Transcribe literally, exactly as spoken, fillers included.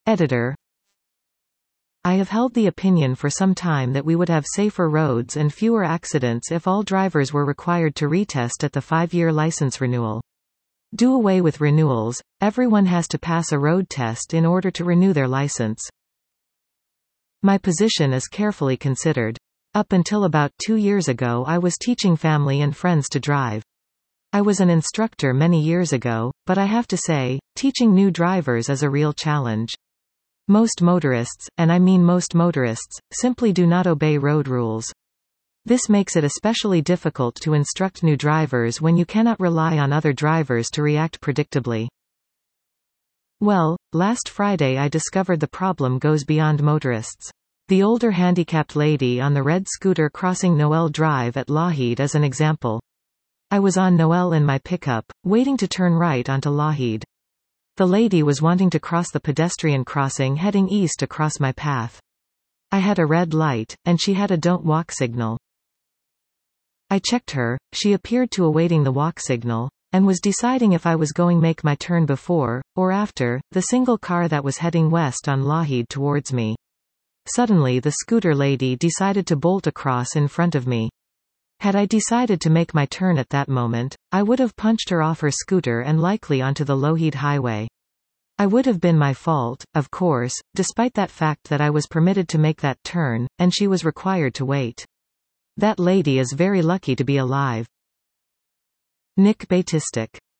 Editor. I have held the opinion for some time that we would have safer roads and fewer accidents if all drivers were required to retest at the five-year license renewal. Do away with renewals, everyone has to pass a road test in order to renew their license. My position is carefully considered. Up until about two years ago I was teaching family and friends to drive. I was an instructor many years ago, but I have to say, teaching new drivers is a real challenge. Most motorists, and I mean most motorists, simply do not obey road rules. This makes it especially difficult to instruct new drivers when you cannot rely on other drivers to react predictably. Well, last Friday I discovered the problem goes beyond motorists. The older handicapped lady on the red scooter crossing Noel Drive at Lougheed is an example. I was on Noel in my pickup, waiting to turn right onto Lougheed. The lady was wanting to cross the pedestrian crossing heading east across my path. I had a red light, and she had a don't walk signal. I checked her, she appeared to awaiting the walk signal, and was deciding if I was going to make my turn before, or after, the single car that was heading west on Lougheed towards me. Suddenly the scooter lady decided to bolt across in front of me. Had I decided to make my turn at that moment, I would have punched her off her scooter and likely onto the Lougheed highway. I would have been my fault, of course, despite that fact that I was permitted to make that turn, and she was required to wait. That lady is very lucky to be alive. Nick Batistic.